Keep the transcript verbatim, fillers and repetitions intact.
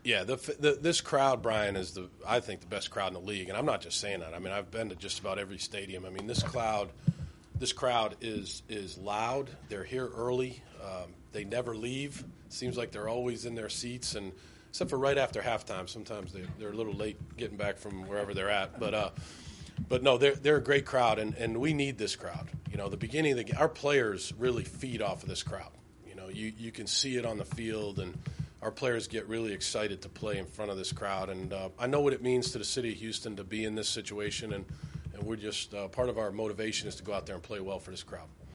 Yeah, the, the this crowd, Brian, is the I think the best crowd in the league, and I'm not just saying that. I mean, I've been to just about every stadium. I mean, this crowd, this crowd is is loud. They're here early. Um, they never leave. Seems like they're always in their seats, and except for right after halftime. Sometimes they they're a little late getting back from wherever they're at, but. Uh, But no, they're they're a great crowd, and, and we need this crowd. You know, the beginning of the our players really feed off of this crowd. You know, you, you can see it on the field, and our players get really excited to play in front of this crowd. And uh, I know what it means to the city of Houston to be in this situation, and and we're just uh, part of our motivation is to go out there and play well for this crowd.